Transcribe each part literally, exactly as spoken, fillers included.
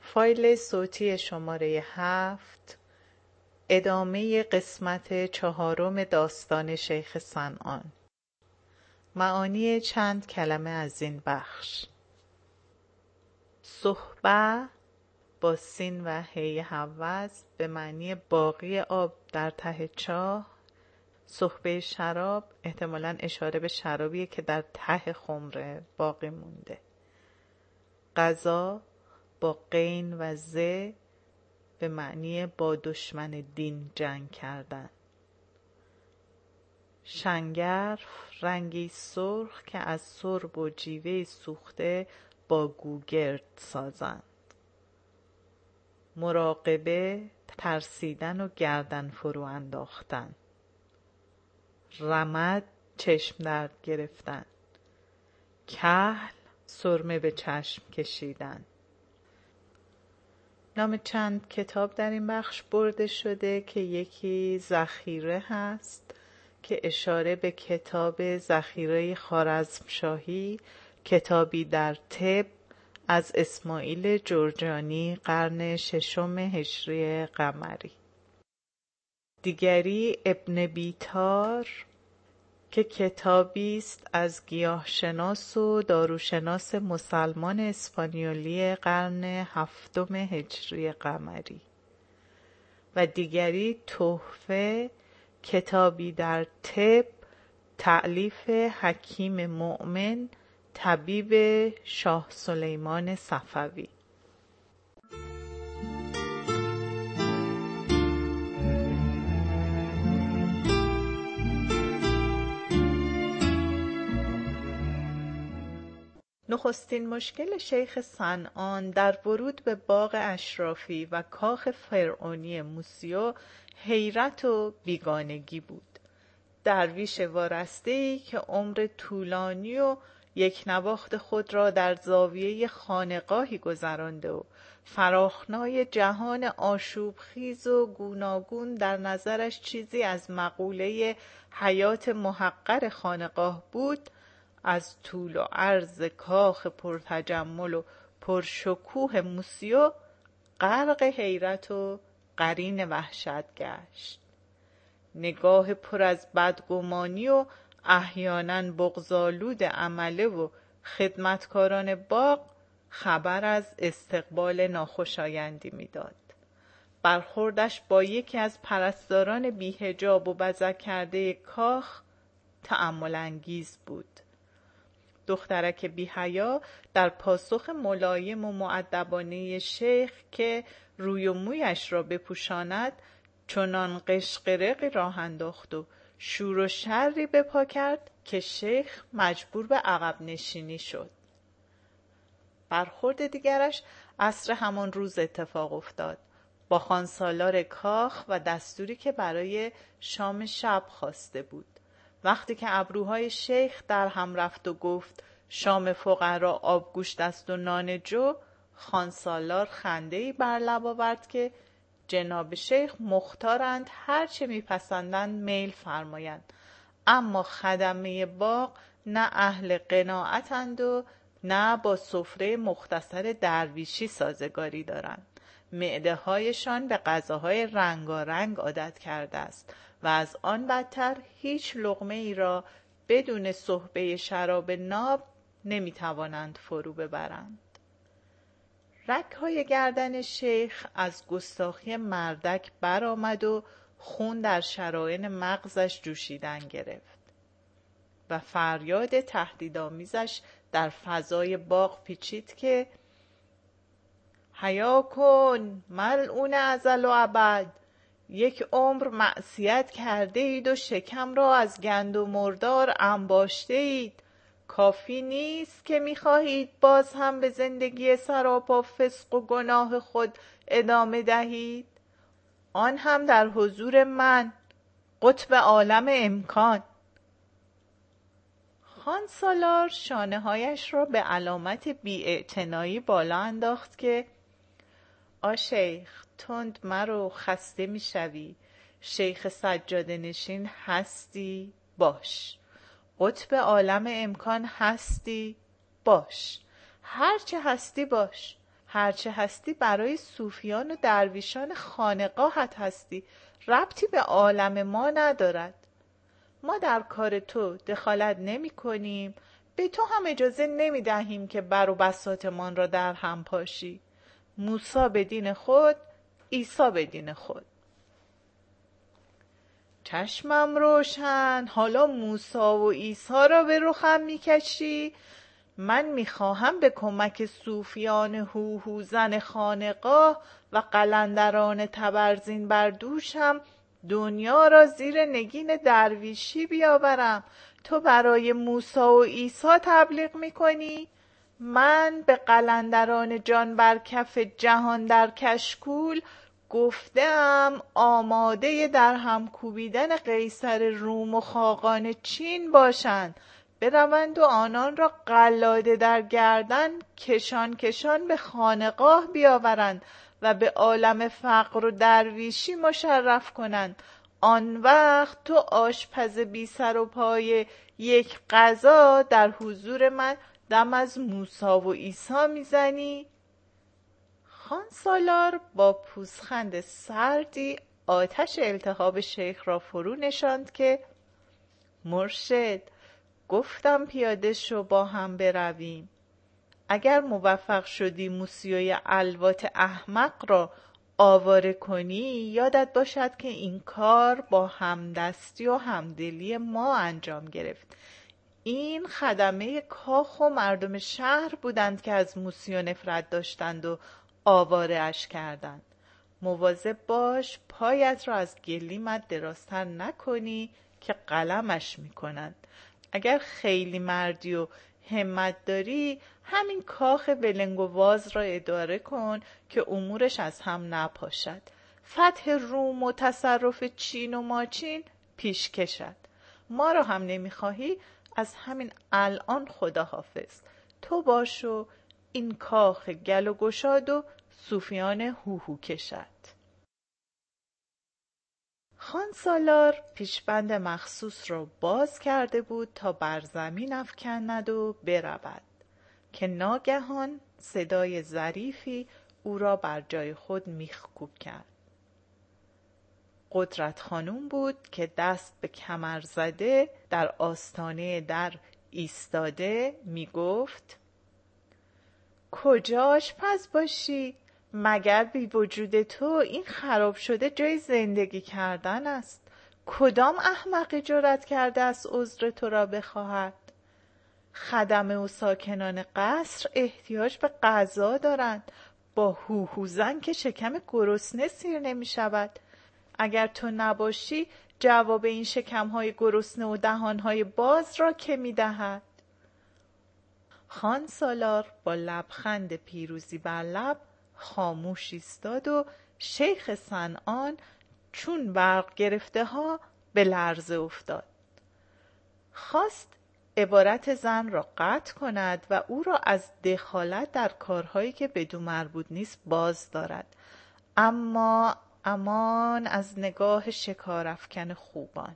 فایل صوتی شماره هفت، ادامه قسمت چهارم داستان شیخ صنعان. معانی چند کلمه از این بخش. صحبه با سین و هی هوز به معنی باقی آب در ته چاه. صحبه شراب احتمالاً اشاره به شرابیه که در ته خمره باقی مونده. غزا با غین و ز به معنی با دشمن دین جنگ کردن. شنگرف رنگی سرخ که از سرب و جیوه سوخته با گوگرد سازند. مراقبه ترسیدن و گردن فرو انداختن. رمد چشم درد گرفتن. کحل سرمه به چشم کشیدن. نام چند کتاب در این بخش برده شده که یکی ذخیره هست که اشاره به کتاب ذخیره خوارزمشاهی، کتابی در طب از اسماعیل جرجانی قرن ششم هجری قمری. دیگری ابن بیتار که کتابی است از گیاهشناس و داروشناس مسلمان اسپانیولی قرن هفتم هجری قمری. و دیگری تحفه، کتابی در طب تألیف حکیم مؤمن طبیب شاه سلیمان صفوی. نخستین مشکل شیخ صنعان در ورود به باغ اشرافی و کاخ فرعونی موسیو حیرت و بیگانگی بود. درویش وارسته‌ای که عمر طولانی و یک نواخت خود را در زاویه خانقاهی گذرانده و فراخنای جهان آشوب خیز و گوناگون در نظرش چیزی از مقوله حیات محقر خانقاه بود، از طول و عرض کاخ پرتجمل و پرشکوه موسیو غرق حیرت و قرین وحشت گشت. نگاه پر از بدگمانی و احیانا بغض‌آلود عمله و خدمتکاران باغ خبر از استقبال ناخوشایندی میداد. برخوردش با یکی از پرستاران بی‌حجاب و بزک کرده کاخ تأمل انگیز بود. دخترک بی‌حیا در پاسخ ملایم و مؤدبانه شیخ که روی و مویش را بپوشاند چنان قشقرقی راه انداخت و شور و شری به پا کرد که شیخ مجبور به عقب نشینی شد. برخورد دیگرش عصر همان روز اتفاق افتاد با خانسالار کاخ و دستوری که برای شام شب خواسته بود. وقتی که ابروهای شیخ در هم رفت و گفت شام فقرا آبگوشت است و نان جو، خانسالار خنده‌ای بر لب آورد که جناب شیخ مختارند هر چه میپسندند میل فرمایند، اما خدمه باغ نه اهل قناعتند و نه با سفره مختصر درویشی سازگاری دارند. معده هایشان به غذاهای رنگارنگ عادت کرده است و از آن بدتر هیچ لقمه ای را بدون صحبه شراب ناب نمیتوانند فرو ببرند. رگ‌های گردن شیخ از گستاخی مردک برآمد و خون در شرائین مغزش جوشیدن گرفت و فریاد تهدیدآمیزش در فضای باغ پیچید که حیا کن ملعون ازل و ابد، یک عمر معصیت کرده اید و شکم را از گند و مردار انباشته اید. کافی نیست که می‌خواهید باز هم به زندگی سراپا فسق و گناه خود ادامه دهید، آن هم در حضور من، قطب عالم امکان. خانسالار شانه‌هایش را به علامت بی‌اعتنایی بالا انداخت که آ شیخ تند مرو، خسته میشوی. شیخ سجاده نشین هستی؟ باش. قطب عالم امکان هستی؟ باش. هرچه هستی باش. هرچه هستی برای صوفیان و درویشان خانقاهت هستی، ربطی به عالم ما ندارد. ما در کار تو دخالت نمی کنیم، به تو هم اجازه نمی دهیم که بر و بساطمان را در هم پاشی. موسی به دین خود، عیسی به دین خود. چشمم روشن، حالا موسی و عیسی را به رخم می کشی؟ من می خواهم به کمک صوفیان هوهوزن خانقاه و قلندران تبرزین بر دوشم دنیا را زیر نگین درویشی بیاورم. تو برای موسی و عیسی تبلیغ می کنی؟ من به قلندران جان بر کف جهان در کشکول گفتم آماده در هم کوبیدن قیصر روم و خاقان چین باشند، بروند و آنان را قلاده در گردن کشان کشان به خانقاه بیاورند و به عالم فقر و درویشی مشرف کنند. آن وقت تو آشپز بی سر و پای یک غذا در حضور من دم از موسی و عیسی میزنی؟ خان سالار با پوزخند سردی آتش التهاب شیخ را فرو نشاند که مرشد، گفتم پیاده شو با هم برویم. اگر موفق شدی موسیوی الوات احمق را آواره کنی، یادت باشد که این کار با همدستی و همدلی ما انجام گرفت. این خدمه کاخ و مردم شهر بودند که از موسیو نفرت داشتند و آواره اش کردند. مواظب باش پایت را از گلیمت درازتر نکنی که قلمش میکنند. اگر خیلی مردی و همت داری، همین کاخ ولنگ و واز را اداره کن که امورش از هم نپاشد. فتح روم و تصرف چین و ماچین پیش کشد. ما را هم نمیخواهی؟ از همین الان خدا حافظ. تو باش و این کاخ گل و گشاد و صوفیان هوهو کشد. خان سالار پیشبند مخصوص را باز کرده بود تا بر زمین افکند و برود که ناگهان صدای ظریفی او را بر جای خود میخکوب کرد. قدرت خانوم بود که دست به کمر زده در آستانه در ایستاده می گفت کجا آشپز باشی؟ مگر بی وجود تو این خراب شده جای زندگی کردن است؟ کدام احمقی جرأت کرده است عذر تو را بخواهد؟ خدمه و ساکنان قصر احتیاج به غذا دارند، با هوهوزن که شکم گرسنه سیر نمی شود. اگر تو نباشی جواب این شکمهای گرسنه و دهانهای باز را که می دهد؟ خان سالار با لبخند پیروزی بر لب خاموش ایستاد و شیخ صنعان چون برق گرفته ها به لرزه افتاد. خواست عبارت زن را قطع کند و او را از دخالت در کارهایی که بدو مربوط نیست باز دارد، اما امان از نگاه شکارافکن خوبان.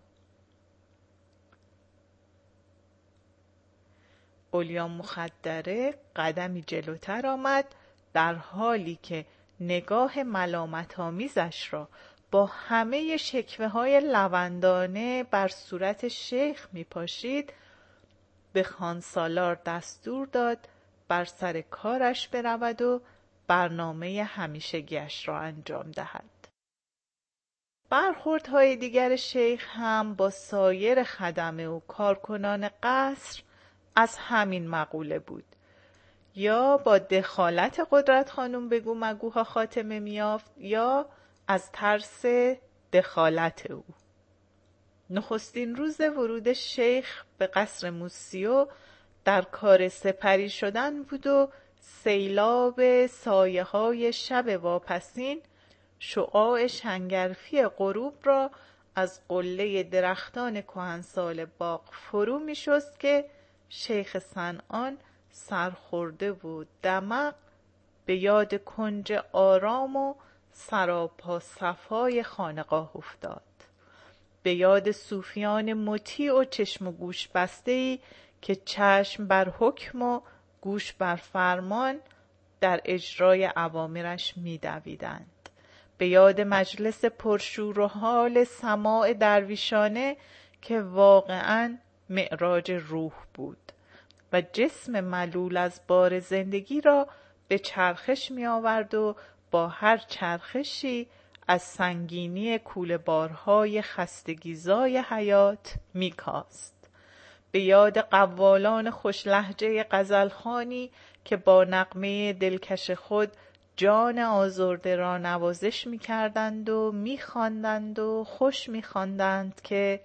اولیا مخدره قدمی جلوتر آمد، در حالی که نگاه ملامت‌آمیزش را با همه شکوه های لوندانه بر صورت شیخ می پاشید، به خان سالار دستور داد بر سر کارش برود و برنامه همیشگیش را انجام دهد. برخوردهای دیگر شیخ هم با سایر خدمه و کارکنان قصر از همین مقوله بود. یا با دخالت قدرت خانوم بگو مگوها خاتمه میافت یا از ترس دخالت او. نخستین روز ورود شیخ به قصر موسیو در کار سپری شدن بود و سیلاب سایه های شب واپسین شعاع شنگرفی غروب را از قله درختان کهنسال باغ فرو می شست که شیخ صنعان سرخورده و دمق به یاد کنج آرام و سراپا صفای خانقاه افتاد، به یاد صوفیان مطیع و چشم و گوش بسته‌ای که چشم بر حکم و گوش بر فرمان در اجرای اوامرش می‌دویدند. به یاد مجلس پرشور و حال سماع درویشانه که واقعاً معراج روح بود و جسم ملول از بار زندگی را به چرخش می آورد و با هر چرخشی از سنگینی کوله بارهای خستگیزای حیات می کاست. به یاد قوالان خوش لهجه غزلخوانی که با نغمه دلکش خود جان آزرده را نوازش می کردند و می خواندند و خوش می خواندند که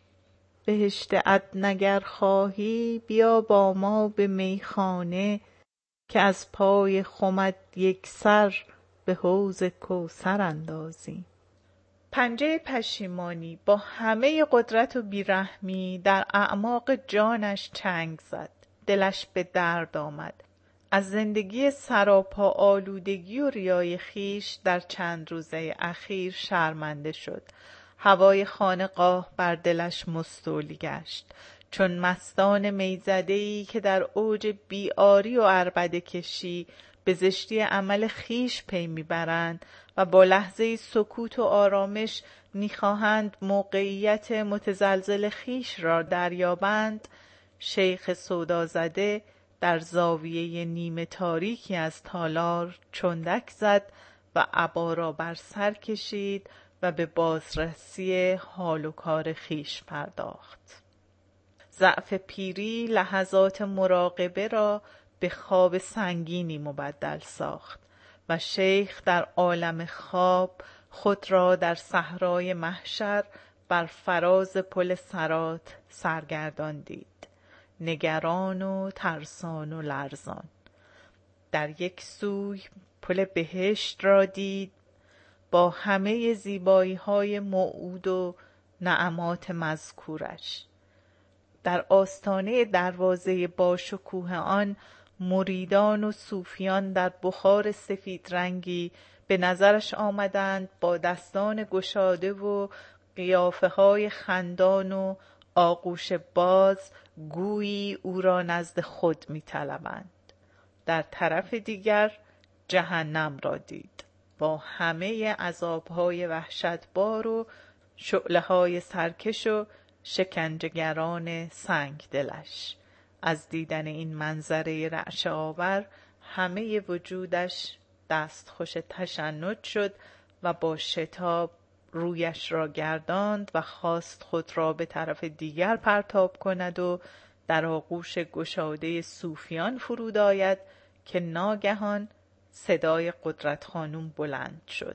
بهشت عدن اگر خواهی بیا با ما به میخانه، که از پای خمت یک سر به حوض کوثر اندازی. پنجه پشیمانی با همه قدرت و بیرحمی در اعماق جانش چنگ زد. دلش به درد آمد. از زندگی سراپا آلودگی و ریای خیش در چند روزه اخیر شرمنده شد. هوای خانقاه بر دلش مستولی گشت، چون مستان میزده‌ای که در اوج بیاری و عربده کشی به زشتی عمل خیش پی میبرند و با لحظه سکوت و آرامش میخواهند موقعیت متزلزل خیش را دریابند، شیخ سودازده در زاویه نیمه تاریکی از تالار چندک زد و عبا را بر سر کشید و به بازرسی حال و کار خیش پرداخت. ضعف پیری لحظات مراقبه را به خواب سنگینی مبدل ساخت و شیخ در عالم خواب خود را در صحرای محشر بر فراز پل صراط سرگردان دید، نگران و ترسان و لرزان. در یک سوی پل بهشت را دید با همه زیبایی‌های موعود و نعمات مذکورش. در آستانه دروازه باشکوه آن مریدان و صوفیان در بخار سفید رنگی به نظرش آمدند با دستان گشاده و قیافه های خندان و آغوش باز، گویی او را نزد خود می طلبند. در طرف دیگر جهنم را دید با همه عذابهای وحشتبار و شعله‌های سرکش و شکنجهگران سنگ دلش. از دیدن این منظره رعشه آور همه وجودش دستخوش تشنج شد و با شتاب رویش را گرداند و خواست خود را به طرف دیگر پرتاب کند و در آغوش گشاده صوفیان فرود آید که ناگهان صدای قدرت خانوم بلند شد.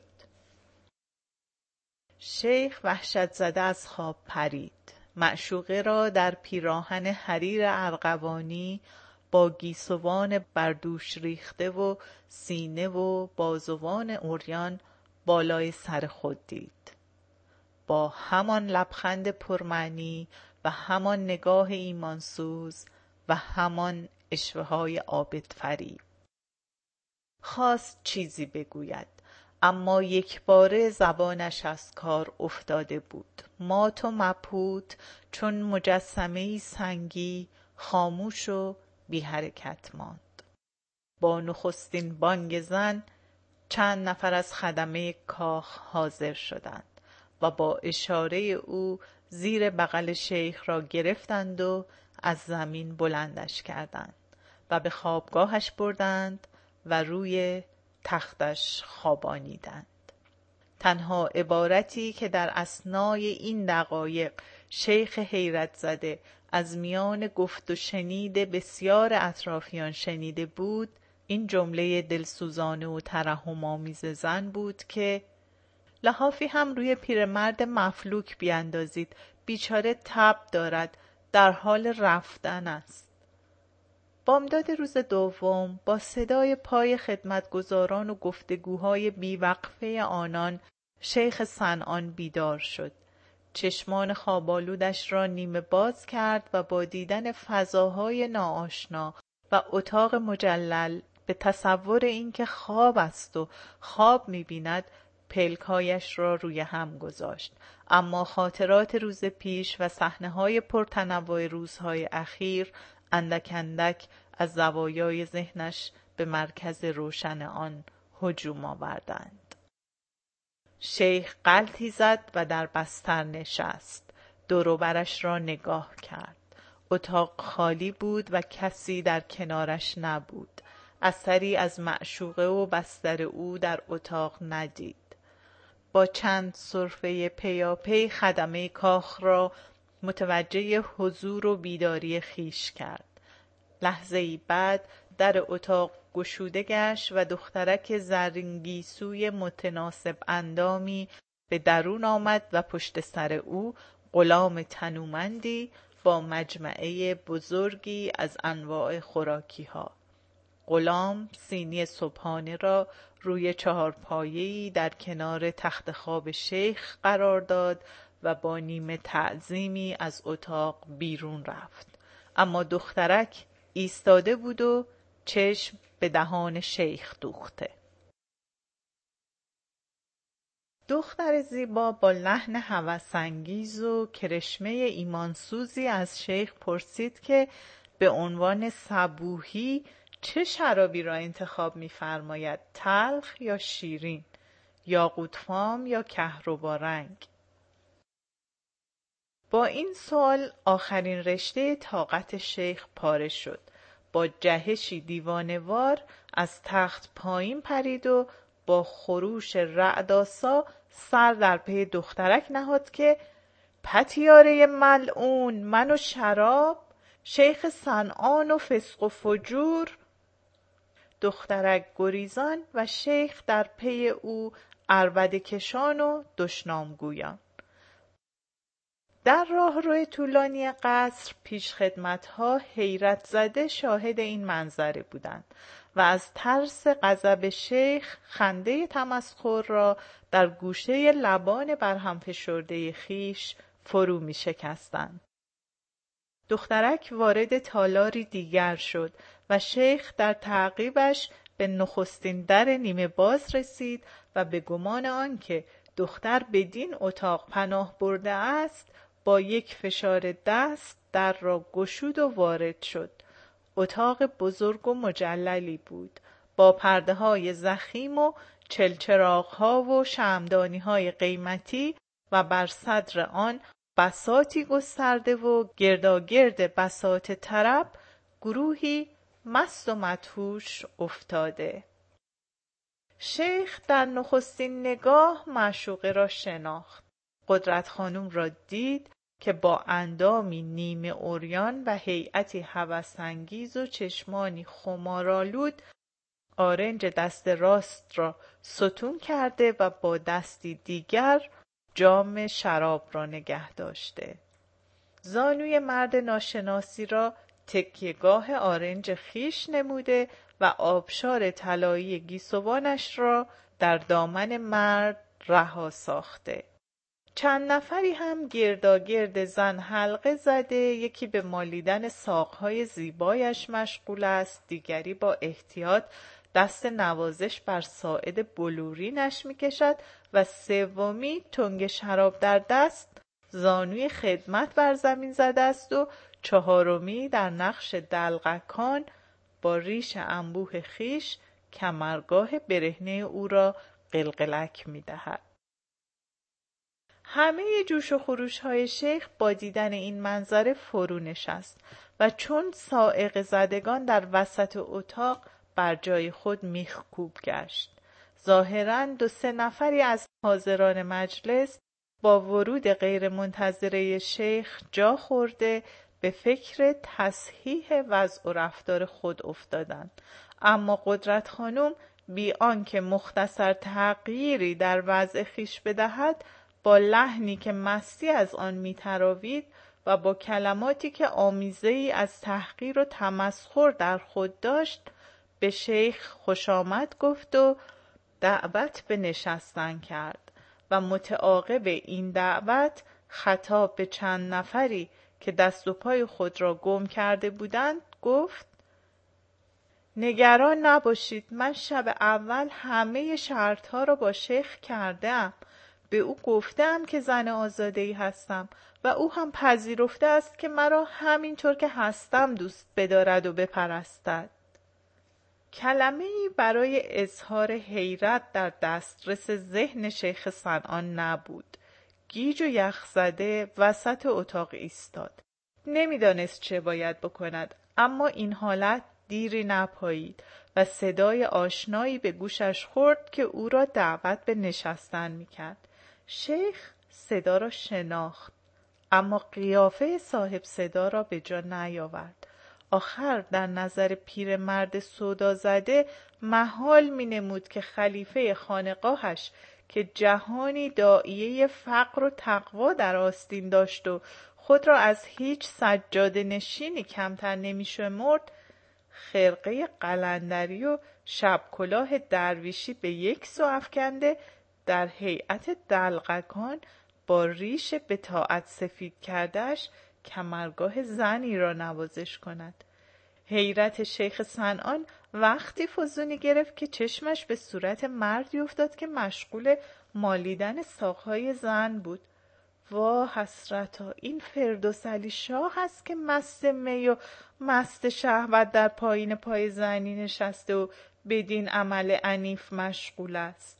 شیخ وحشت زده از خواب پرید. معشوقه را در پیراهن حریر ارغوانی با گیسوان بر دوش ریخته و سینه و بازوان عریان بالای سر خود دید. با همان لبخند پرمعنی و همان نگاه ایمانسوز و همان اشوه‌های عابد فریب. خواست چیزی بگوید، اما یک باره زبانش از کار افتاده بود. مات و مبهوت چون مجسمه‌ای سنگی خاموش و بی حرکت ماند. با نخستین بانگ زن چند نفر از خدمه کاخ حاضر شدند و با اشاره او زیر بغل شیخ را گرفتند و از زمین بلندش کردند و به خوابگاهش بردند و روی تختش خوابانیدند. تنها عبارتی که در اثنای این دقایق شیخ حیرت زده از میان گفت و شنید بسیار اطرافیان شنیده بود، این جمله دلسوزانه و ترحم‌آمیز زن بود که لحافی هم روی پیرمرد مفلوک بیاندازید، بیچاره تب دارد، در حال رفتن است. بامداد روز دوم با صدای پای خدمتگزاران و گفتگوهای بیوقفه آنان شیخ صنعان بیدار شد. چشمان خوابالودش را نیمه باز کرد و با دیدن فضاهای ناآشنا و اتاق مجلل به تصور اینکه خواب است و خواب می‌بیند پلکایش را روی هم گذاشت. اما خاطرات روز پیش و صحنه‌های پرتنوع روزهای اخیر اندک اندک از زوایای ذهنش به مرکز روشن آن هجوم آوردند. شیخ غلطی زد و در بستر نشست. دور و برش را نگاه کرد. اتاق خالی بود و کسی در کنارش نبود. اثری از معشوقه و بستر او در اتاق ندید. با چند سرفه پیاپی خدمه کاخ را متوجه حضور و بیداری خیش کرد. لحظه‌ای بعد در اتاق گشوده گشت و دخترک زرین گیسوی متناسب اندامی به درون آمد و پشت سر او غلام تنومندی با مجمعه بزرگی از انواع خوراکی ها. غلام سینی صبحانه را روی چهارپایه‌ای در کنار تخت خواب شیخ قرار داد و با نیمه تعظیمی از اتاق بیرون رفت. اما دخترک ایستاده بود و چشم به دهان شیخ دوخته. دختر زیبا با لحن هوس‌انگیز و کرشمه ایمانسوزی از شیخ پرسید که به عنوان صبوحی چه شرابی را انتخاب می‌فرماید، تلخ یا شیرین، یاقوتفام یا کهربا رنگ؟ با این سوال آخرین رشته طاقت شیخ پاره شد. با جهشی دیوانه‌وار از تخت پایین پرید و با خروش رعدآسا سر در پی دخترک نهاد که پتیاره ملعون، من و شراب، شیخ صنعان و فسق و فجور. دخترک گریزان و شیخ در پی او عربده کشان و دشنامگویان. در راهرو طولانی قصر پیشخدمت‌ها حیرت زده شاهد این منظره بودند و از ترس غضب شیخ خنده تمسخر را در گوشه لبان برهم فشرده خیش فرو می شکستند. دخترک وارد تالاری دیگر شد و شیخ در تعقیبش به نخستین در نیمه باز رسید و به گمان آنکه دختر بدین اتاق پناه برده است با یک فشار دست در را گشود و وارد شد. اتاق بزرگ و مجللی بود با پرده های ضخیم و چلچراغ ها و شمعدانی های قیمتی و بر صدر آن بساطی گسترده و گرداگرد بساط طرب گروهی مست و مدهوش افتاده. شیخ در نخستین نگاه معشوقه را شناخت. قدرت خانم را دید که با اندامی نیمه عریان و هیئتی هوس‌انگیز و چشمانی خمارآلود آرنج دست راست را ستون کرده و با دستی دیگر جام شراب را نگه داشته. زانوی مرد ناشناسی را تکیهگاه آرنج خیش نموده و آبشار طلایی گیسوانش را در دامن مرد رها ساخته. چند نفری هم گرداگرد زن حلقه زده، یکی به مالیدن ساقهای زیبایش مشغول است، دیگری با احتیاط دست نوازش بر ساعد بلورینش میکشد و سومی تنگ شراب در دست زانوی خدمت بر زمین زده است و چهارمی در نقش دلقکان با ریش انبوه خیش کمرگاه برهنه او را قلقلک میدهد. همه جوش و خروش های شیخ با دیدن این منظره فرو نشست و چون صاعقه زدگان در وسط اتاق بر جای خود میخکوب گشت. ظاهراً دو سه نفری از حاضران مجلس با ورود غیر منتظره شیخ جا خورده به فکر تصحیح وضع و رفتار خود افتادند. اما قدرت خانم بی آنکه مختصر تغییری در وضع خیش بدهد، با لحنی که مستی از آن میتراوید و با کلماتی که آمیزه‌ای از تحقیر و تمسخر در خود داشت به شیخ خوش آمد گفت و دعوت به نشستن کرد و متعاقب این دعوت خطاب به چند نفری که دست و پای خود را گم کرده بودند گفت: نگران نباشید، من شب اول همه شرطها را با شیخ کردم. به او گفتم که زن آزاده‌ای هستم و او هم پذیرفته است که مرا همینطور که هستم دوست بدارد و بپرستد. کلمه‌ای برای اظهار حیرت در دسترس ذهن شیخ صنعان نبود. گیج و یخزده وسط اتاق ایستاد. نمیدانست چه باید بکند، اما این حالت دیری نپایید و صدای آشنایی به گوشش خورد که او را دعوت به نشستن میکرد. شیخ صدا را شناخت، اما قیافه صاحب صدا را به جا نیاورد. آخر در نظر پیرمرد سودا زده محال می نمود که خلیفه خانقاهش که جهانی داعیه فقر و تقوا در آستین داشت و خود را از هیچ سجاده نشینی کمتر نمی شمرد، خرقه قلندری و شب کلاه درویشی به یک سو افکنده در هیئت دلقکان با ریش به طاعت سفید کردهش کمرگاه زنی را نوازش کند. حیرت شیخ صنعان وقتی فزونی گرفت که چشمش به صورت مردی افتاد که مشغول مالیدن ساقهای زن بود. وا حسرتا، این فردوس علی شاه است که مست می و مست شهوت در پایین پای زنی نشسته و بدین عمل عنیف مشغول است.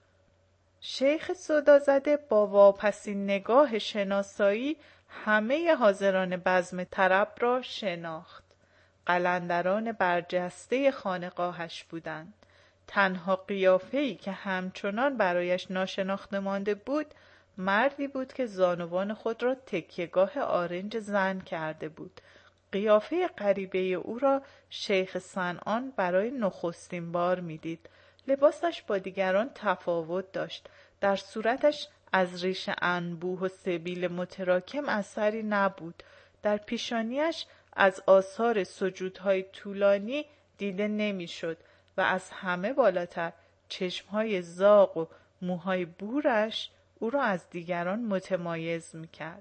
شیخ سودازده با واپسین نگاه شناسایی همه حاضران بزم طرب را شناخت. قلندران برجسته خانقاهش بودند. تنها قیافه‌ای که همچنان برایش ناشناخته مانده بود، مردی بود که زانوان خود را تکیهگاه آرنج زن کرده بود. قیافه غریبه او را شیخ صنعان برای نخستین بار می‌دید. لباسش با دیگران تفاوت داشت. در صورتش از ریش انبوه و سبیل متراکم اثری نبود. در پیشانیش از آثار سجودهای طولانی دیده نمی‌شد و از همه بالاتر چشمهای زاغ و موهای بورش او را از دیگران متمایز می‌کرد.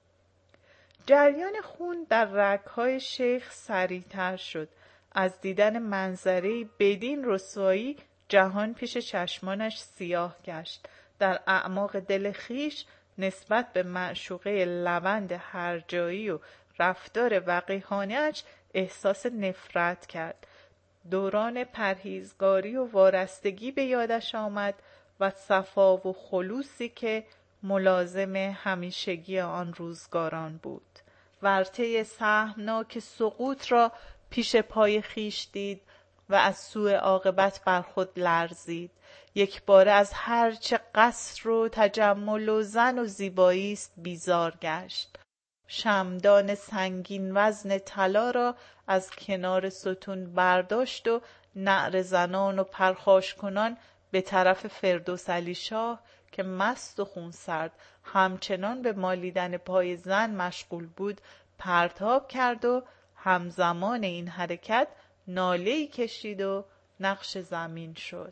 جریان خون در رگ‌های شیخ سریع‌تر شد. از دیدن منظره‌ای بدین رسوایی جهان پیش چشمانش سیاه گشت. در اعماق دل خویش نسبت به معشوقه لوند هرجایی و رفتار وقیحانه‌اش احساس نفرت کرد. دوران پرهیزگاری و وارستگی به یادش آمد و صفا و خلوصی که ملازم همیشگی آن روزگاران بود. ورطه سهمناک سقوط را پیش پای خویش دید و از سوء عاقبت بر خود لرزید. یک باره از هر چه قصر و تجمل و زن و زیبایی است بیزار گشت. شمدان سنگین وزن طلا را از کنار ستون برداشت و نعره زنان و پرخاش کنان به طرف فردوس علی شاه که مست و خونسرد همچنان به مالیدن پای زن مشغول بود پرتاب کرد و همزمان این حرکت ناله‌ای کشید و نقش زمین شد.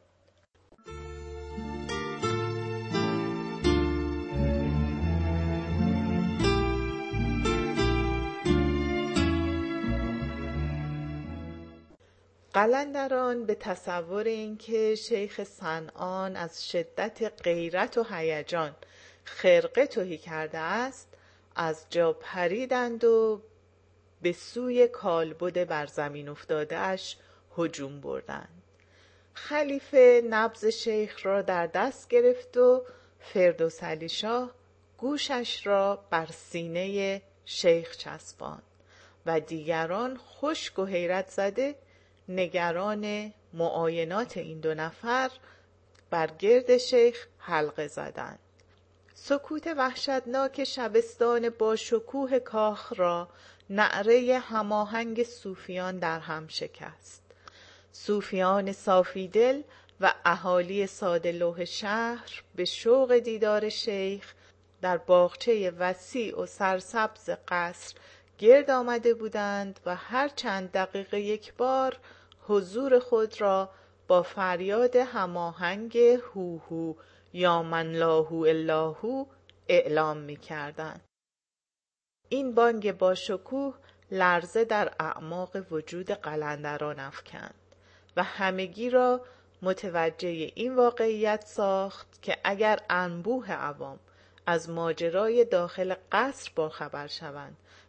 قلندران به تصور اینکه شیخ صنعان از شدت غیرت و هیجان خرقه تهی کرده است از جا پریدند و به سوی کالبد بر زمین افتاده اش هجوم بردند. خلیفه نبض شیخ را در دست گرفت و فردوس علی شاه گوشش را بر سینه شیخ چسباند و دیگران خشک و حیرت زده نگران معاینات این دو نفر بر گرد شیخ حلقه زدند. سکوت وحشتناک شبستان با شکوه کاخ را نعره هماهنگ صوفیان در هم شکست. صوفیان صافی دل و اهالی ساده لوح شهر به شوق دیدار شیخ در باغچه وسیع و سرسبز قصر گرد آمده بودند و هر چند دقیقه یک بار حضور خود را با فریاد هماهنگ هو هو یا من لا هو الا هو اعلام می کردند. این بانگ با شکوه لرزه در اعماق وجود قلندران افکند و همگی را متوجه این واقعیت ساخت که اگر انبوه عوام از ماجرای داخل قصر باخبر شوند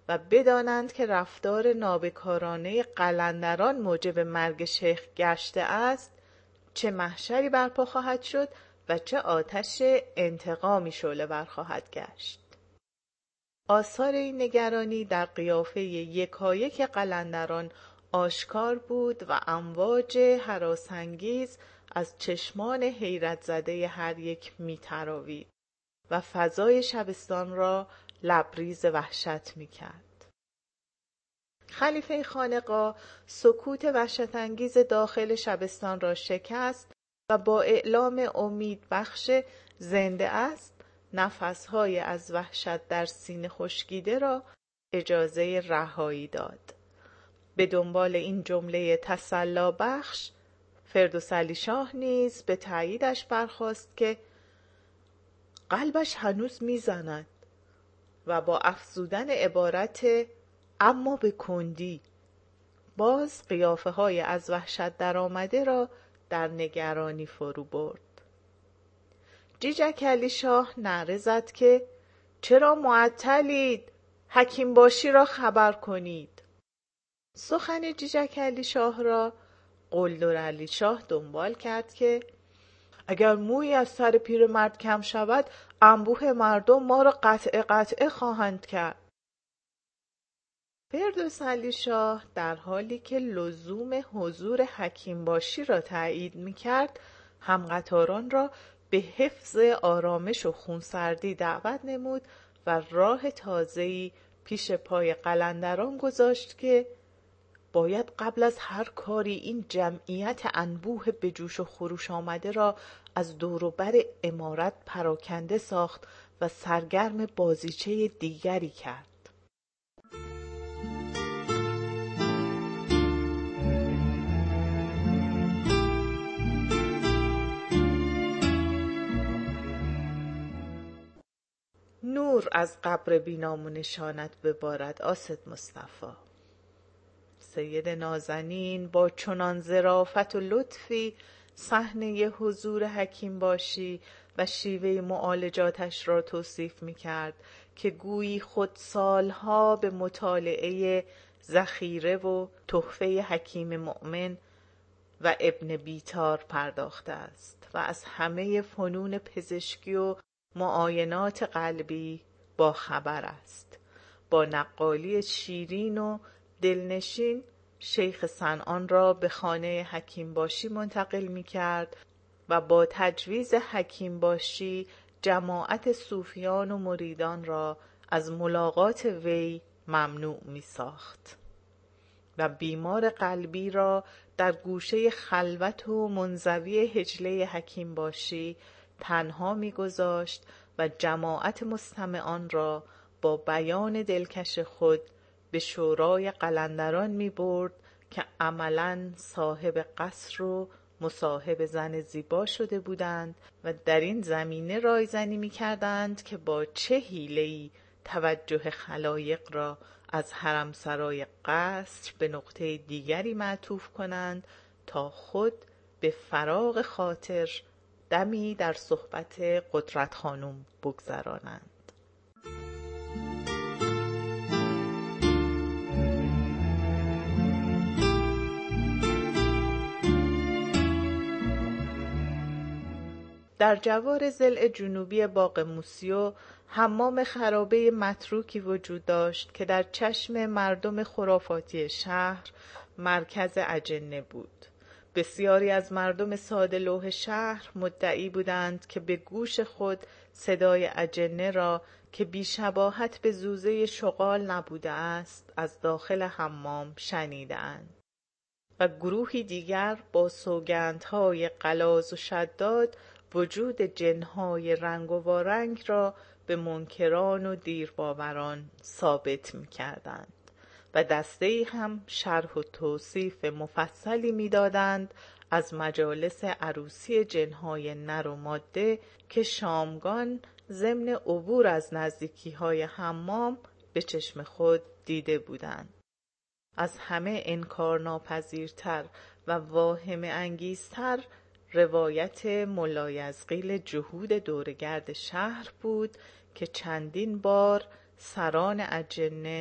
و بدانند که رفتار نابکارانه قلندران موجب مرگ شیخ گشته است، چه محشری برپا خواهد شد و چه آتش انتقامی شعله ور خواهد گشت. آثار این نگرانی در قیافه یکایک قلندران آشکار بود و امواج هراسانگیز از چشمان حیرت زده هر یک می‌تراوید و فضای شبستان را لبریز وحشت می‌کرد. خلیفه خانقاه سکوت وحشت‌انگیز داخل شبستان را شکست و با اعلام امید بخش زنده است نفس‌های از وحشت در سینه خشکیده را اجازه رهایی داد. به دنبال این جمله تسلی بخش فردوس علی شاه نیز به تأییدش برخاست که قلبش هنوز میزند و با افزودن عبارت اما به کندی باز قیافه های از وحشت در آمده را در نگرانی فرو برد. جیجک علی شاه نعره زد که چرا معطلید؟ حکیم باشی را خبر کنید. سخن جیجک علی شاه را قلدر علی شاه دنبال کرد که اگر مویی از سر پیرمرد کم شود انبوه مردم ما را قطعه قطعه خواهند کرد. فردوس علی شاه در حالی که لزوم حضور حکیم باشی را تایید می‌کرد، همقطاران را به حفظ آرامش و خونسردی دعوت نمود و راه تازه‌ای پیش پای قلندران گذاشت که باید قبل از هر کاری این جمعیت انبوه به جوش و خروش آمده را از دور و بر عمارت پراکنده ساخت و سرگرم بازیچه دیگری کرد. نور از قبر بینام و نشانت ببارد آسد مصطفی. سید نازنین با چنان ظرافت و لطفی صحنه حضور حکیم باشی و شیوه معالجاتش را توصیف می کرد که گویی خود سالها به مطالعه ذخیره و تحفه حکیم مؤمن و ابن بیتار پرداخته است و از همه فنون پزشکی و معاینات قلبی با خبر است. با نقالی شیرین و دلنشین شیخ صنعان را به خانه حکیم باشی منتقل می کرد و با تجویز حکیم باشی جماعت صوفیان و مریدان را از ملاقات وی ممنوع می ساخت و بیمار قلبی را در گوشه خلوت و منزوی حجله حکیم باشی تنها می گذاشت و جماعت مستمعان را با بیان دلکش خود به شورای قلندران می برد که عملاً صاحب قصر و مصاحب زن زیبا شده بودند و در این زمینه رایزنی می کردند که با چه حیله‌ای توجه خلایق را از حرمسرای قصر به نقطه دیگری معطوف کنند تا خود به فراغ خاطر دمی در صحبت قدرت خانم بگذرانند. در جوار ضلع جنوبی باغ موسیو حمام خرابه متروکی وجود داشت که در چشم مردم خرافاتی شهر مرکز اجنه بود. بسیاری از مردم ساده لوح شهر مدعی بودند که به گوش خود صدای اجنه را که بی‌شباهت به زوزه شغال نبوده است از داخل حمام شنیدند و گروهی دیگر با سوگندهای غلاظ و شداد وجود جنهای رنگ و وارنگ را به منکران و دیرباوران ثابت می کردند و دسته‌ای هم شرح و توصیف مفصلی می دادند از مجالس عروسی جنهای نر و ماده که شامگان ضمن عبور از نزدیکی‌های حمام به چشم خود دیده بودند. از همه انکارناپذیرتر و واهمه انگیزتر روایت ملایزقیل جهود دورگرد شهر بود که چندین بار سران اجنه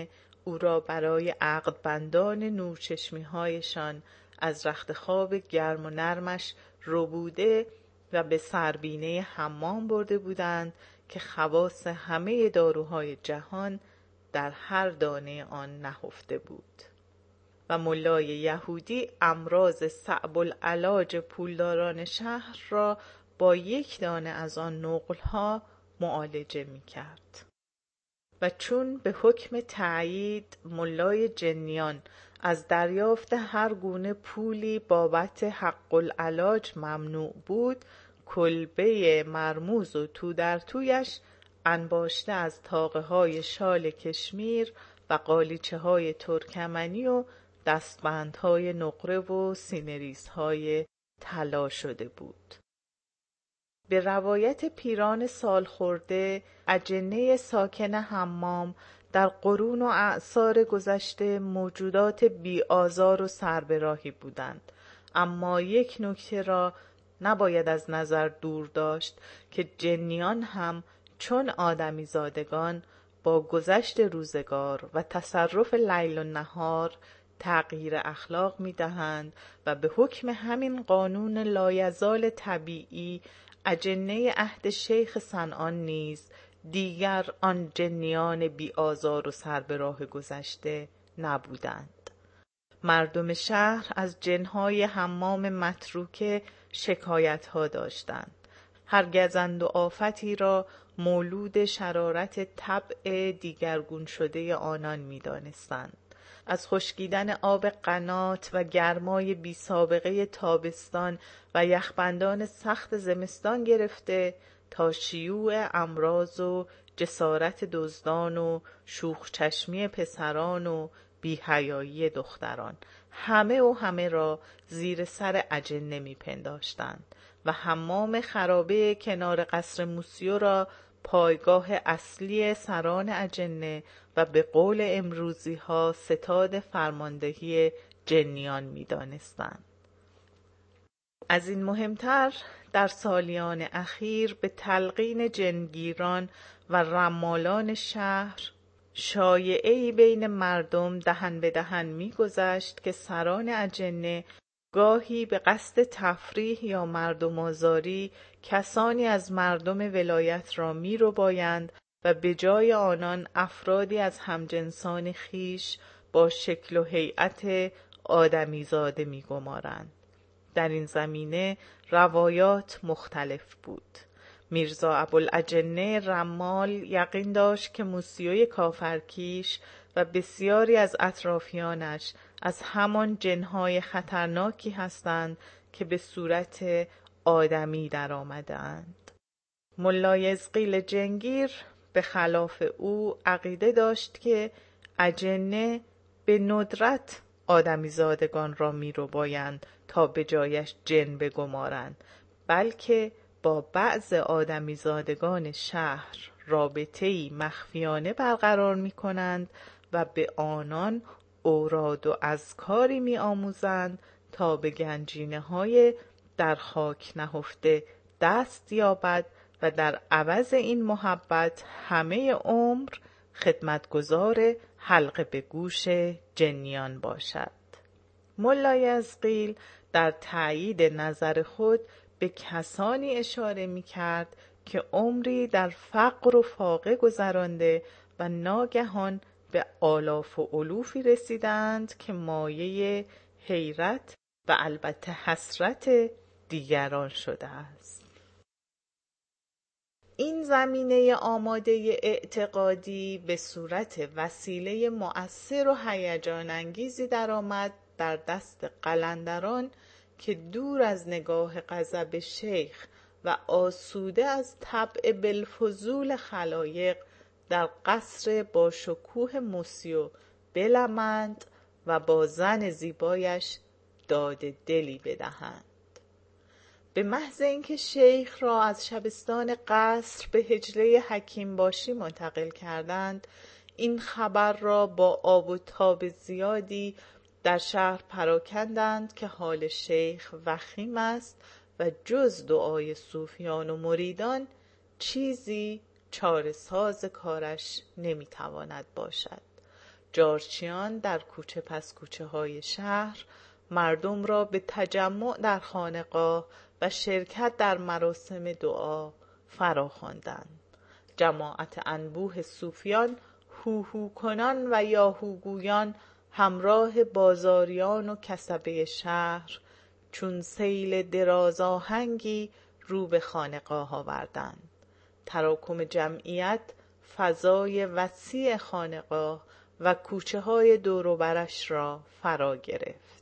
او را برای عقد بندان نورچشمی‌هایشان از رخت خواب گرم و نرمش ربوده و به سربینه حمام برده بودند که خواص همه داروهای جهان در هر دانه آن نهفته بود. و ملای یهودی امراض صعب العلاج پولداران شهر را با یک دانه از آن نقل‌ها معالجه می‌کرد. و چون به حکم تأیید ملای جنیان از دریافت هر گونه پولی بابت حق العلاج ممنوع بود، کلبه مرموز و تو در تویش انباشته از طاقه های شال کشمیر و قالیچه های ترکمنی و دستبندهای نقره و سینه‌ریزهای طلا شده بود. به روایت پیران سالخورده، اجنه ساکن حمام در قرون و اعصار گذشته موجودات بی آزار و سربراهی بودند، اما یک نکته را نباید از نظر دور داشت که جنیان هم چون آدمی زادگان با گذشت روزگار و تصرف لیل و نهار تغییر اخلاق می دهند و به حکم همین قانون لایزال طبیعی اجنه عهد شیخ صنعان نیز دیگر آن جنیان بی آزار و سربراه گذشته نبودند. مردم شهر از جنهای حمام متروکه شکایت ها داشتند. هر گزند و آفتی را مولود شرارت طبع دیگرگون شده آنان می دانستند. از خشکیدن آب قنات و گرمای بی سابقه تابستان و یخبندان سخت زمستان گرفته تا شیوع امراض و جسارت دزدان و شوخ چشمی پسران و بی‌حیایی دختران، همه و همه را زیر سر اجنه می پنداشتند و حمام خرابه کنار قصر موسیو را پایگاه اصلی سران اجنه و به قول امروزی ها ستاد فرماندهی جنیان می دانستند. از این مهمتر در سالیان اخیر به تلقین جنگیران و رمالان شهر شایعه‌ای بین مردم دهن به دهن می گذشت که سران اجنه گاهی به قصد تفریح یا مردم آزاری کسانی از مردم ولایت را می ربایند و به جای آنان افرادی از همجنسان خیش با شکل و هیئت آدمیزاده می گمارند. در این زمینه روایات مختلف بود. میرزا ابوالأجنه رمال یقین داشت که موسیوی کافرکیش و بسیاری از اطرافیانش از همان جنهای خطرناکی هستند که به صورت آدمی در آمدند. ملای ازقیل جنگیر به خلاف او عقیده داشت که اجنه به ندرت آدمی زادگان را می رو بایند تا به جایش جن بگمارند، بلکه با بعض آدمی زادگان شهر رابطه‌ای مخفیانه برقرار می کنند و به آنان اوراد و اذکاری می آموزند تا به گنجینه های در خاک نهفته دست یابد و در عوض این محبت همه عمر خدمتگزار حلقه به گوش جنیان باشد. ملای ازقیل در تأیید نظر خود به کسانی اشاره می کرد که عمری در فقر و فاقه گذرانده و ناگهان به آلاف و الوفی رسیدند که مایه حیرت و البته حسرت دیگران شده است. این زمینه آماده اعتقادی به صورت وسیله مؤثر و هیجان انگیزی درآمد در دست قلندران که دور از نگاه غضب شیخ و آسوده از طبع بالفضول خلایق در قصر با شکوه موسیو بلمند و با زن زیبایش داد دلی بدهند. به محض اینکه شیخ را از شبستان قصر به حجله حکیم باشی منتقل کردند، این خبر را با آب و تاب زیادی در شهر پراکندند که حال شیخ وخیم است و جز دعای صوفیان و مریدان چیزی چاره ساز کارش نمیتواند باشد. جارچیان در کوچه پس کوچه های شهر مردم را به تجمع در خانقاه و شرکت در مراسم دعا فراخواندند. جماعت انبوه صوفیان، هوهو کنان و یاهوگویان همراه بازاریان و کسبه شهر چون سیل دراز آهنگی رو به خانقاه آوردند. تراکم جمعیت فضای وسیع خانقاه و کوچه های دور و برش را فرا گرفت.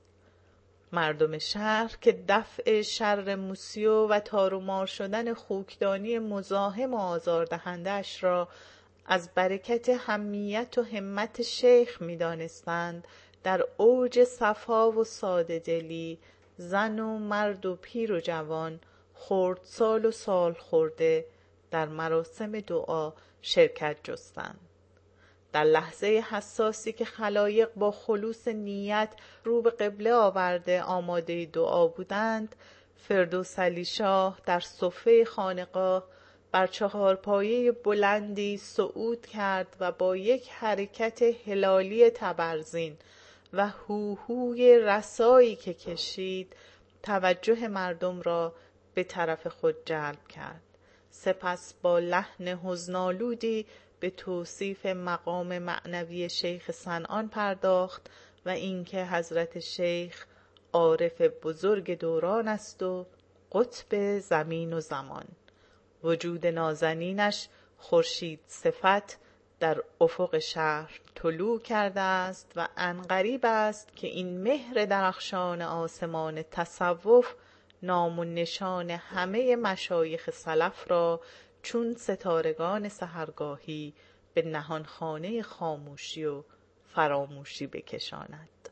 مردم شهر که دفع شر موسیو و تارومار شدن خوکدانی مزاحم و آزاردهنده‌اش را از برکت حمیت و همت شیخ می دانستند، در اوج صفا و ساده دلی زن و مرد و پیر و جوان، خردسال و سال خورده در مراسم دعا شرکت جستند. در لحظه حساسی که خلایق با خلوص نیت رو به قبله آورده آماده دعا بودند، فردوس علی شاه در صفه خانقاه بر چهارپایه بلندی صعود کرد و با یک حرکت هلالی تبرزین و هوهوی رسایی که کشید توجه مردم را به طرف خود جلب کرد. سپس با لحن حزن‌آلودی به توصیف مقام معنوی شیخ صنعان پرداخت و اینکه حضرت شیخ عارف بزرگ دوران است و قطب زمین و زمان. وجود نازنینش خورشید صفت در افق شهر طلوع کرده است و عنقریب است که این مهر درخشان آسمان تصوف نام و نشان همه مشایخ سلف را چون ستارگان سحرگاهی به نهانخانه خاموشی و فراموشی بکشاند.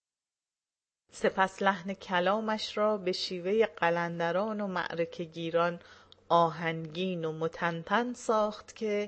سپس لحن کلامش را به شیوه قلندران و معرکه گیران آهنگین و متنتن ساخت که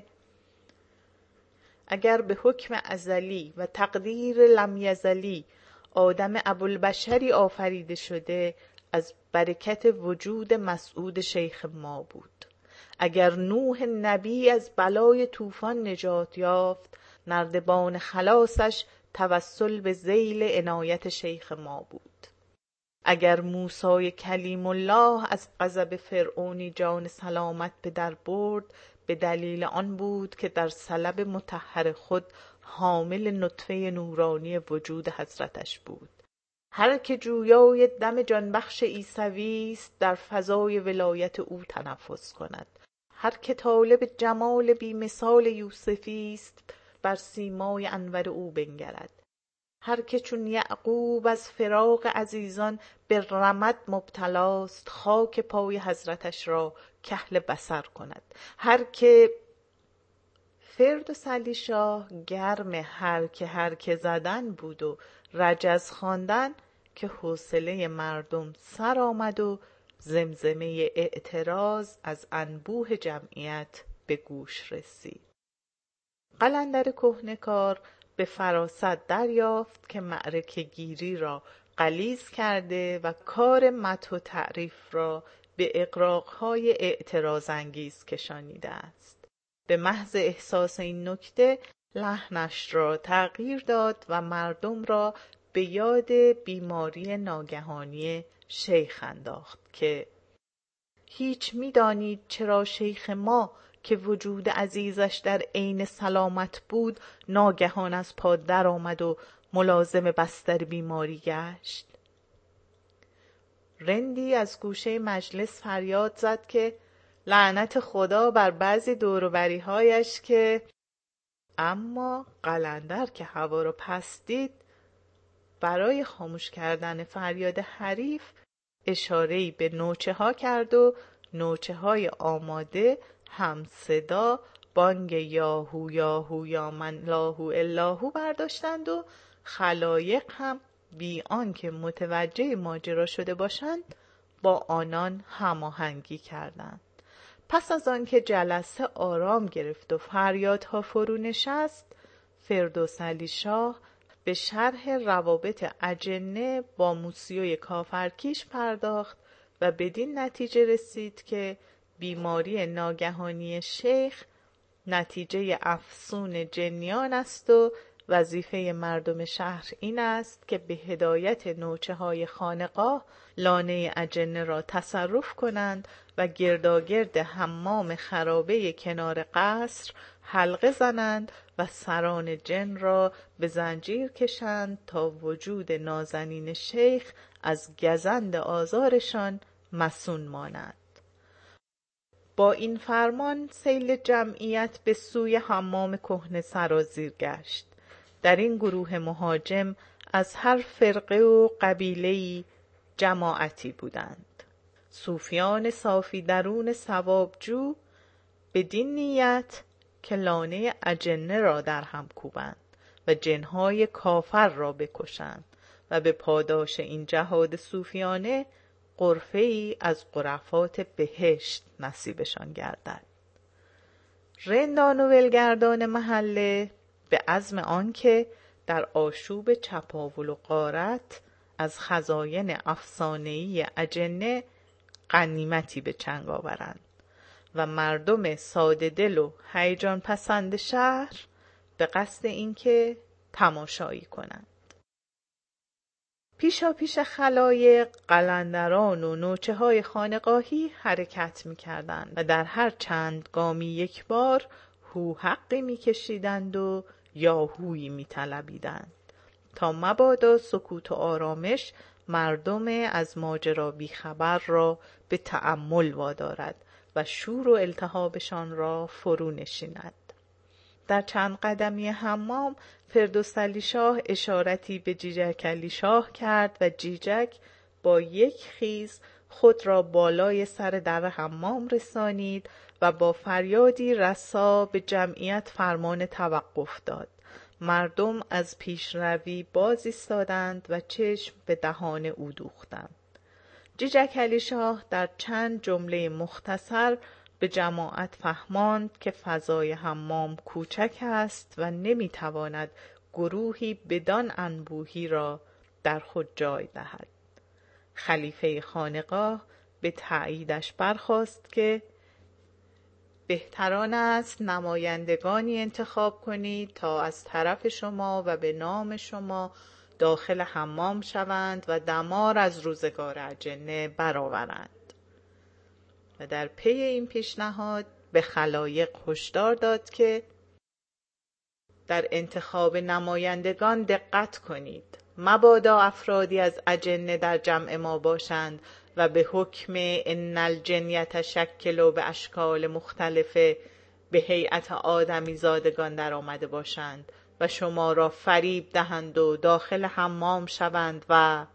اگر به حکم ازلی و تقدیر لم یزلی آدم ابوالبشری آفریده شده، از برکت وجود مسعود شیخ ما بود. اگر نوح نبی از بلای طوفان نجات یافت، نردبان خلاصش توسل به ذیل عنایت شیخ ما بود. اگر موسی کلیم الله از غضب فرعونی جان سلامت به در برد، به دلیل آن بود که در سلب مطهر خود حامل نطفه نورانی وجود حضرتش بود. هر که جویای دم جانبخش عیسوی است، در فضای ولایت او تنفس کند. هر که طالب جمال بی مثال یوسفی است، بر سیمای انور او بنگرد. هر که چون یعقوب از فراق عزیزان به رمد مبتلاست، خاک پای حضرتش را کحل بصر کند. هر که فردوس علی شاه گرم هر که هر که زدن بود و رجز خواندن که حوصله مردم سر آمد و زمزمه اعتراض از انبوه جمعیت به گوش رسید. قلندر کهنه‌کار به فراست دریافت که معرکه گیری را غلیظ کرده و کار مدح و تعریف را به اغراق‌های اعتراض انگیز کشانیده است. به محض احساس این نکته لحنش را تغییر داد و مردم را به یاد بیماری ناگهانی شیخ انداخت که هیچ می‌دانید چرا شیخ ما که وجود عزیزش در عین سلامت بود ناگهان از پا در آمد و ملازم بستر بیماری گشت؟ رندی از گوشه مجلس فریاد زد که لعنت خدا بر بعضی دوروبری‌هایش که اما قلندر که هوا رو پس دید، برای خاموش کردن فریاد حریف اشاره‌ای به نوچه ها کرد و نوچه های آماده هم صدا بانگ یاهو یاهو یا من لاهو الاهو برداشتند و خلایق هم بی آنکه متوجه ماجرا شده باشند با آنان هماهنگی کردند. پس از آنکه جلسه آرام گرفت و فریادها فرو نشست، فردوس علی شاه به شرح روابط اجنه با موسیوی کافرکیش پرداخت و بدین نتیجه رسید که بیماری ناگهانی شیخ نتیجه افسون جنیان است و وظیفه مردم شهر این است که به هدایت نوچه های خانقاه لانه اجنه را تصرف کنند و گرداگرد حمام خرابه کنار قصر حلقه زنند و سران جن را به زنجیر کشند تا وجود نازنین شیخ از گزند آزارشان مصون ماند. با این فرمان سیل جمعیت به سوی حمام کهنه سرازیر گشت. در این گروه مهاجم از هر فرقه و قبیله‌ای جماعتی بودند. صوفیان صافی درون ثوابجو بدین نیت که لانه اجنه را در هم کوبند و جنهای کافر را بکشند و به پاداش این جهاد صوفیانه غرفه ای از غرفات بهشت نصیبشان گردد. رندان و ولگردان محله به عزم آنکه در آشوب چپاول و غارت از خزاین افسانه‌ای اجنه غنیمتی به چنگ آورند و مردم ساده دل و هیجان پسند شهر به قصد اینکه تماشایی کنند. پیشا پیش خلایق قلندران و نوچه های خانقاهی حرکت می کردند و در هر چند گامی یک بار هو حقی می کشیدند و یاهویی می طلبیدند تا مبادا سکوت و آرامش مردم از ماجرا بیخبر را به تأمل وادارد و شور و التهابشان را فرو نشیند. در چند قدمی حمام فردوسعلی شاه اشارتی به جیجک علی شاه کرد و جیجک با یک خیز خود را بالای سر در حمام رسانید و با فریادی رسا به جمعیت فرمان توقف داد. مردم از پیشروی باز ایستادند و چشم به دهان او دوختند. جیجک علی شاه در چند جمله مختصر به جماعت فهماند که فضای حمام کوچک است و نمیتواند گروهی بدان انبوهی را در خود جای دهد. خلیفه خانقاه به تأییدش برخاست که بهتران است نمایندگانی انتخاب کنید تا از طرف شما و به نام شما داخل حمام شوند و دمار از روزگار اجنه برآورند. و در پی این پیشنهاد به خلایق هشدار داد که در انتخاب نمایندگان دقت کنید، مبادا افرادی از اجنه در جمع ما باشند و به حکم ان الجن یتشکلوا به اشکال مختلفه به هیئت آدمی زادگان در آمده باشند و شما را فریب دهند و داخل حمام شوند و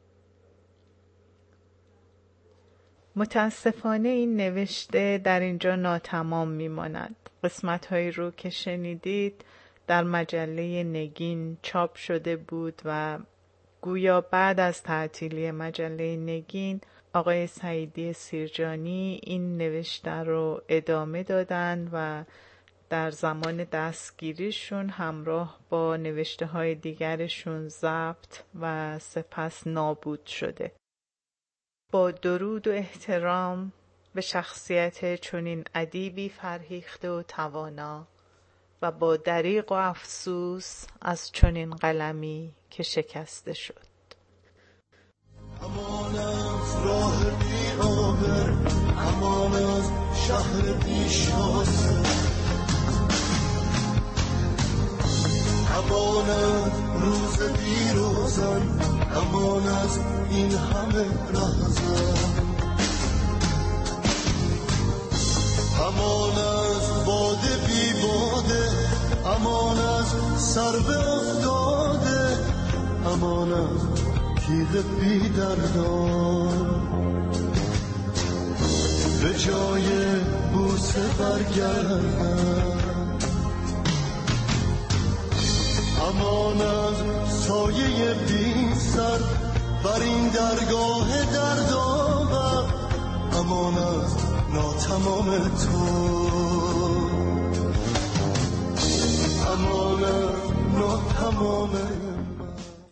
متاسفانه این نوشته در اینجا ناتمام میماند. قسمت هایی رو که شنیدید در مجله نگین چاپ شده بود و گویا بعد از تعطیلی مجله نگین آقای سعیدی سیرجانی این نوشته رو ادامه دادن و در زمان دستگیریشون همراه با نوشته های دیگرشون ضبط و سپس نابود شده. با درود و احترام به شخصیت چنین ادیبی فرهیخته و توانا و با دریغ و افسوس از چنین قلمی که شکسته شد. امان از راه بی آبر، امان از شهر بی شاسه، امان از روز بی روزن، امان از این همه رهزن، امان از باده بی باده، امان از سر به افتاده، امان از تیغ بی دردان، به جای بوسه برگردن، امان از سایه بی سر بر این درگاه دردآور، امان از ناتمام تو، امان از ناتمام